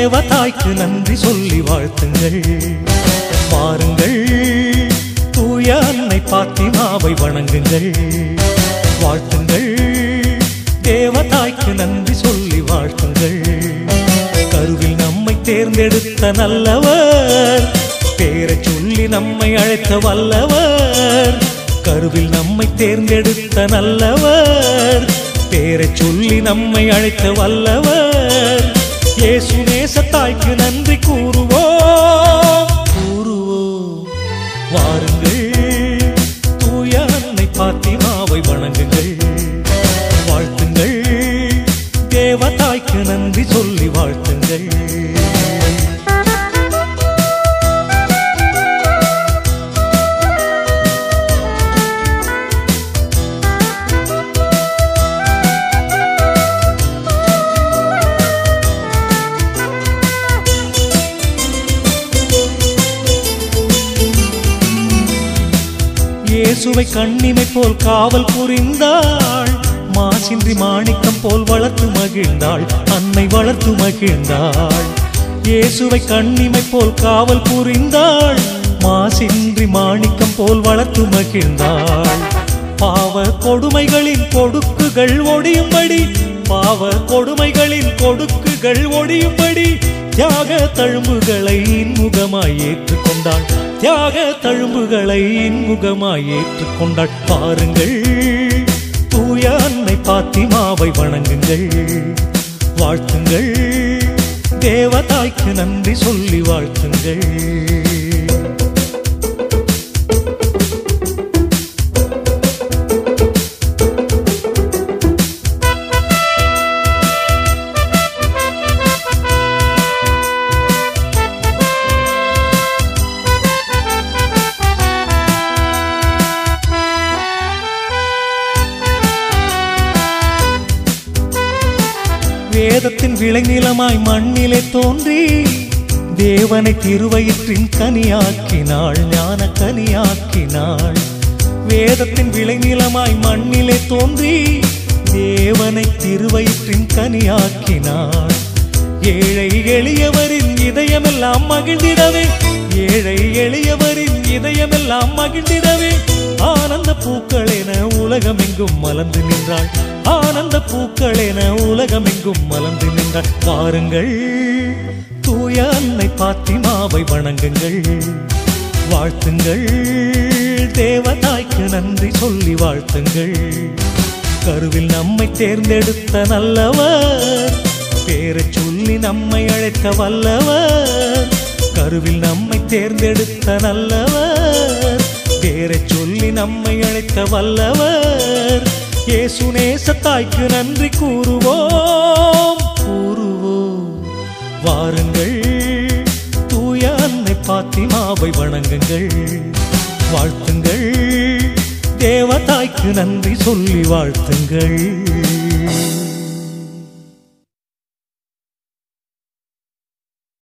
தேவதாய்க்கு நன்றி சொல்லி வாழ்த்துங்கள். வாருங்கள், தூய அன்னை பாத்திமாவை வணங்குங்கள். வாழ்த்துங்கள், தேவதாய்க்கு நன்றி சொல்லி வாழ்த்துங்கள். கருவில் நம்மை தேர்ந்தெடுத்த நல்லவர், பேரை சொல்லி நம்மை அழைத்த வல்லவர். கருவில் நம்மை தேர்ந்தெடுத்த நல்லவர், பேரை சொல்லி நம்மை அழைத்த வல்லவர். இயேசு நேசத்தாய்க்கு நன்றி கூறுவோம். வாருங்கள், தூய அன்னை பாத்திமாவை வணங்குங்கள். வாழ்த்துங்கள், தேவதாய்க்கு நன்றி சொல்லி வாழ்த்துங்கள். இயேசுவை கண்ணிமை போல் காவல் புரிந்தாள், மாசின்றி மாணிக்கம் போல் வளர்த்து மகிழ்ந்தாள், அன்னை வளர்த்து மகிழ்ந்தாள். இயேசுவை கண்ணிமை போல் காவல் புரிந்தாள், மாசின்றி மாணிக்கம் போல் வளர்த்து மகிழ்ந்தாள். பாவ கொடுமைகளின் கொடுக்குகள் ஒடியும்படி, பாவ கொடுமைகளின் கொடுக்குகள் ஒடியும்படி தியாக தழும்புகளை இன்முகமாய் ஏற்றுக்கொண்டாள். தியாக தழும்புகளை இன்முகமாய் ஏற்றுக்கொண்டாள். பாருங்கள், தூய அன்னை பாத்திமாவை வணங்குங்கள். வாழ்த்துங்கள், தேவதாய்க்கு நன்றி சொல்லி வாழ்த்துங்கள். வேதத்தின் விளைநிலமாய் மண்ணிலே தோன்றி தேவனை திருவயிற்றின் கனியாக்கினாள், ஞான கனியாக்கினாள். வேதத்தின் விளைநிலமாய் மண்ணிலே தோன்றி தேவனை திருவயிற்றின் கனியாக்கினாள். ஏழை எளியவரின் இதயமெல்லாம் மகிழ்ந்திடவே, ஏழை எளியவரின் இதயமெல்லாம் மகிழ்ந்திடவே ஆனந்த பூக்கள் என உலகமெங்கும் மலர்ந்து நின்றாள். ஆனந்த பூக்கள் என உலகமெங்கும் மலர்ந்து நின்றாள். வாருங்கள், தூய அன்னை பாத்திமாவை வணங்குங்கள். வாழ்த்துங்கள், தேவதாய்க்கு நன்றி சொல்லி வாழ்த்துங்கள். கருவில் நம்மை தேர்ந்தெடுத்த நல்லவர், பேரை சொல்லி நம்மை அழைத்த வல்லவர். கருவில் நம்மை தேர்ந்தெடுத்த நல்லவர், பேரை சொல்லி நம்மை அழைத்த வல்லவர். இயேசு நேசத்தாய்க்கு நன்றி கூறுவோம். வாருங்கள், தூய அன்னை பாத்திமாவை வணங்குங்கள். வாழ்த்துங்கள், தேவதாய்க்கு நன்றி சொல்லி வாழ்த்துங்கள்.